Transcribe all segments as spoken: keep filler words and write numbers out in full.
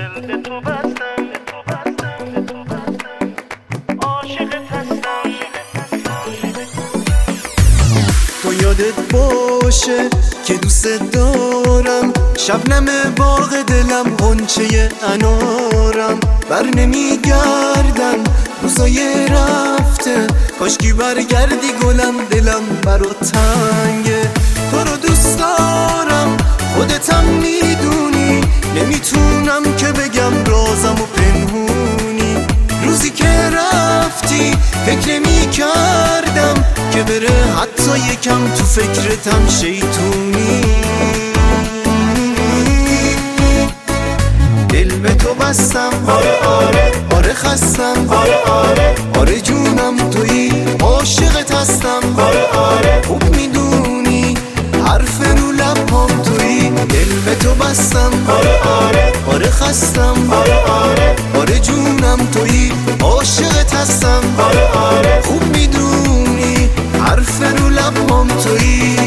دل به تو بستم، به تو بستم، عاشقت هستم. تو یادت باشه که دوست دارم، شبنم باغ دلم، غنچه انارم. بر نمیگردن روزای رفته، کاشکی برگردی گلم، دلم برا تنگه. تو رو دوست دارم خودتم میدونی، نمیتونم که بگم رازم و پنهونی. روزی که رفتی فکر نمی کردم که بره حتی یکم تو فکرتم شیطونی. دل به تو بستم، آره آره آره خستم، آره آره آره جونم تویی، عاشقت هستم، آره آره خوب میدونی حرف رو لبام تویی. دل به تو بستم، آره آره آره خستم، آره آره آره جونم تویی، عاشقت هستم، آره آره خوب میدونی حرف رو لبام تویی.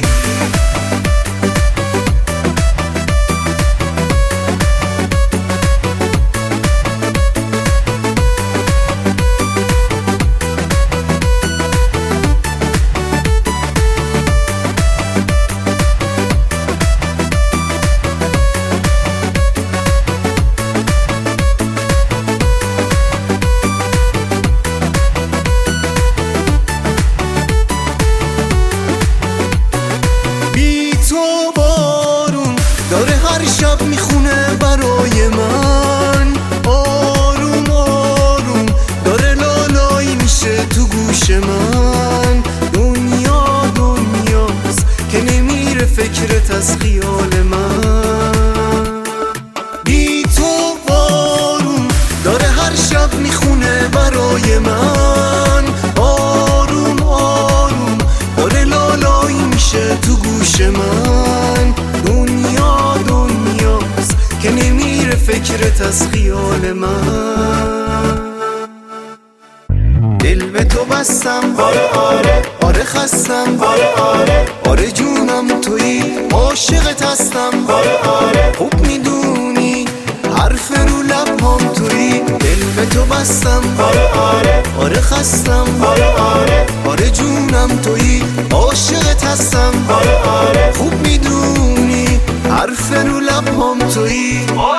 داره هر شب میخونه برای من، آروم آروم داره لالایی میشه تو گوش من. دنیا دنیاست که نمیره فکرت از خیال من. بی تو بارون داره هر شب میخونه برای من، آروم آروم داره لالایی میشه تو گوش من. دنیا دنیاست که نمیره فکرت از خیال من. دل به تو بستم، آره آره آره خستم، آره آره آره جونم تویی، عاشقت هستم، آره آره خوب میدونی حرف رو لبام تویی. دل به تو بستم، آره آره آره خستم، آره آره آره جونم تویی، عاشقت هستم، آره آره خوب میدونی حرف رو لبام تویی.